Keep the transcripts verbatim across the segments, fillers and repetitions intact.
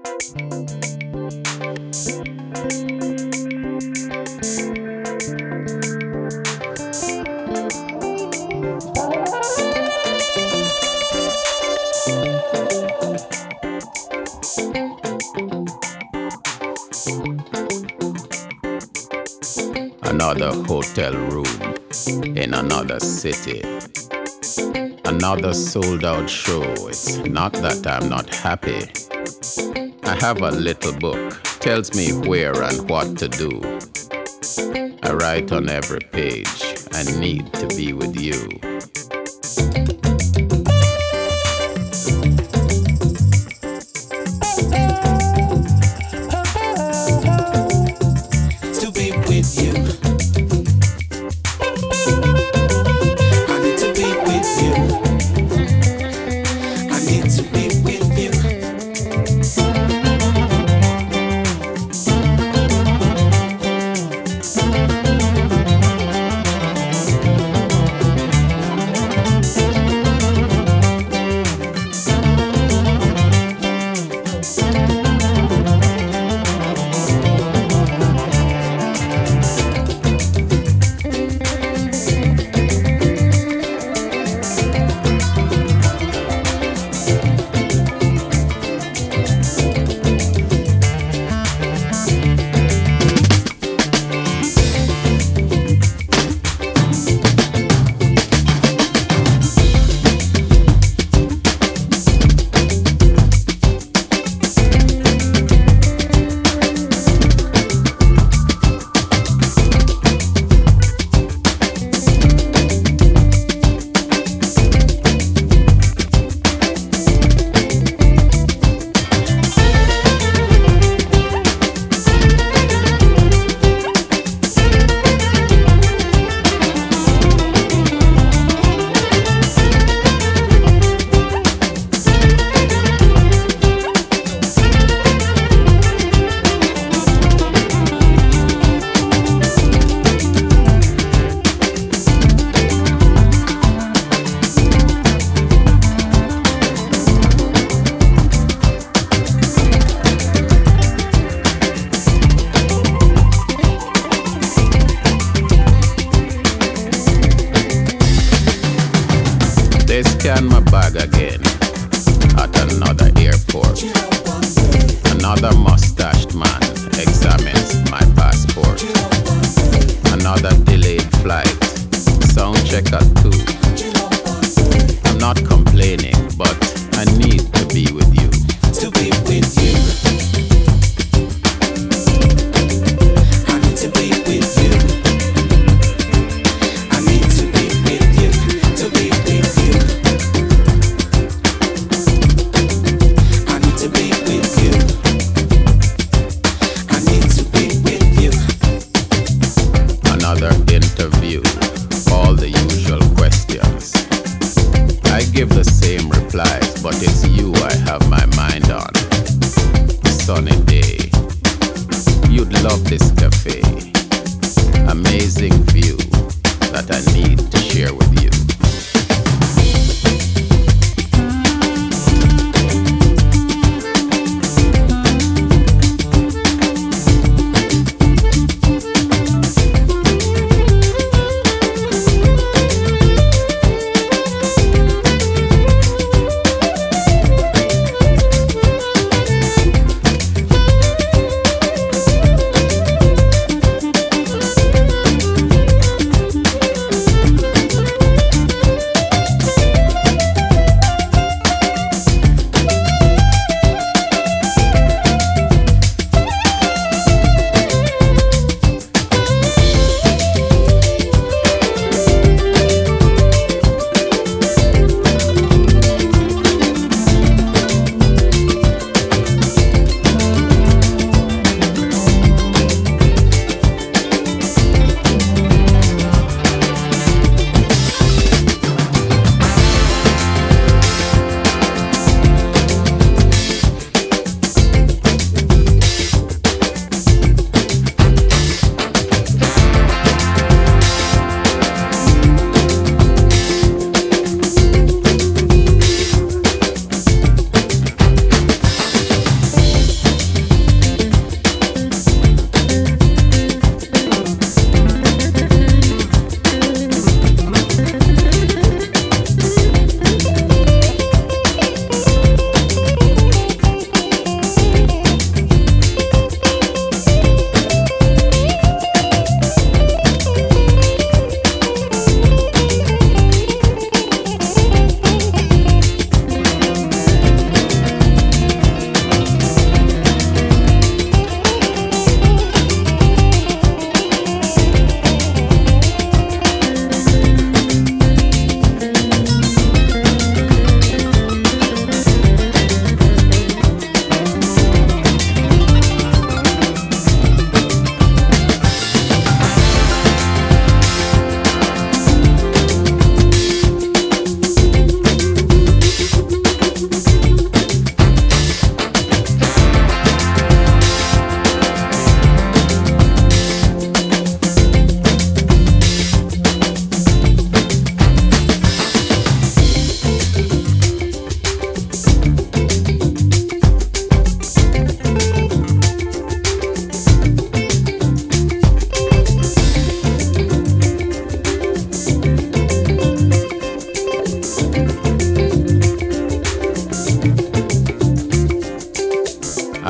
Another hotel room in another city. Another sold out show. It's not that I'm not happy. I have a little book, tells me where and what to do. I write on every page, I need to be with you. To be with you. I need to be with you. I need to be with you. They scan my bag again at another airport. Another mustached man examines my passport. Another delayed flight, sound check at two. I'm not complaining, but I need to be with you. To be with you. I need to be with you. I need to be with you. To be with you. I need to be with you.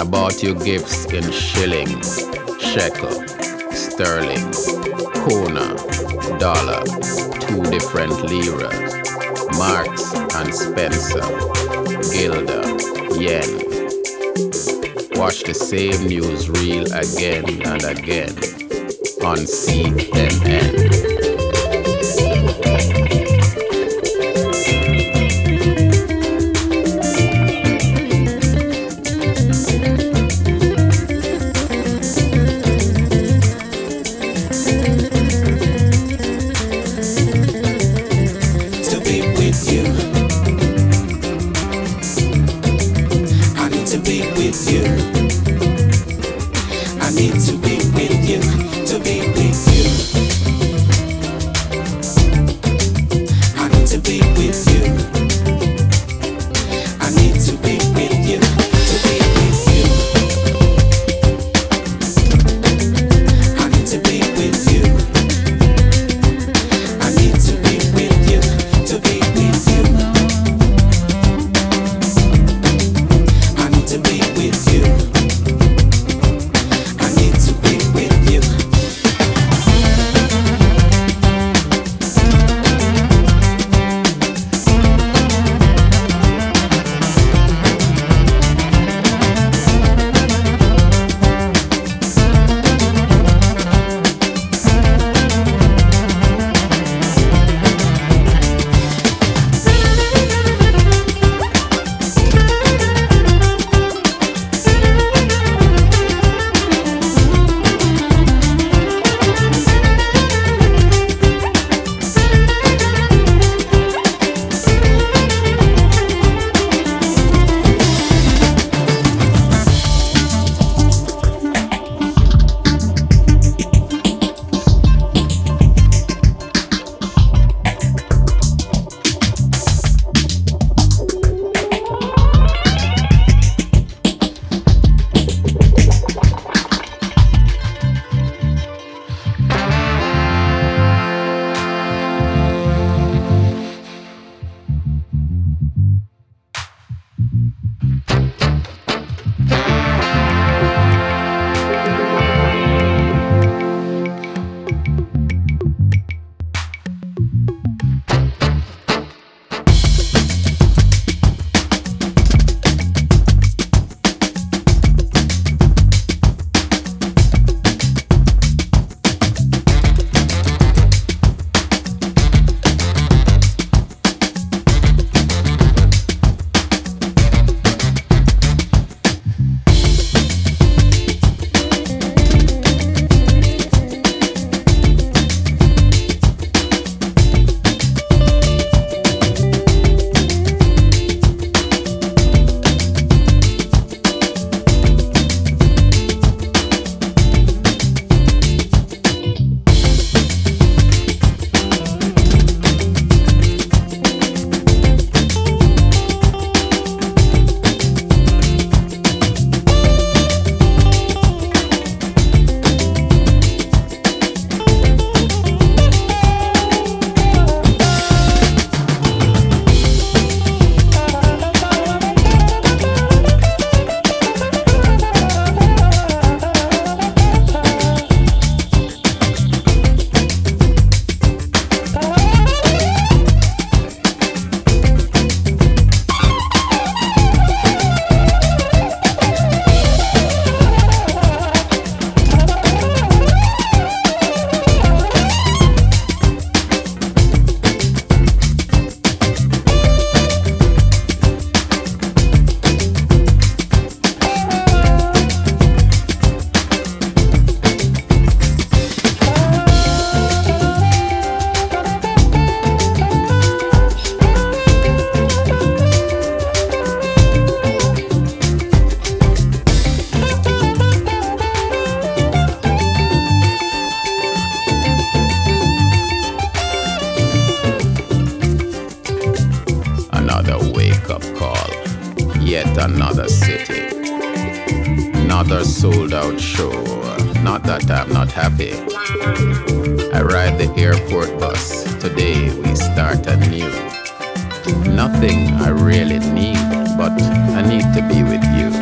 I bought you gifts in shillings, shekel, sterling, kuna, dollar, two different liras, Marks and Spencer, Gilda, yen. Watch the same newsreel again and again on C N N. another city, another sold out show. Not that I'm not happy. I ride the airport bus. Today we start anew. Nothing I really need, but I need to be with you.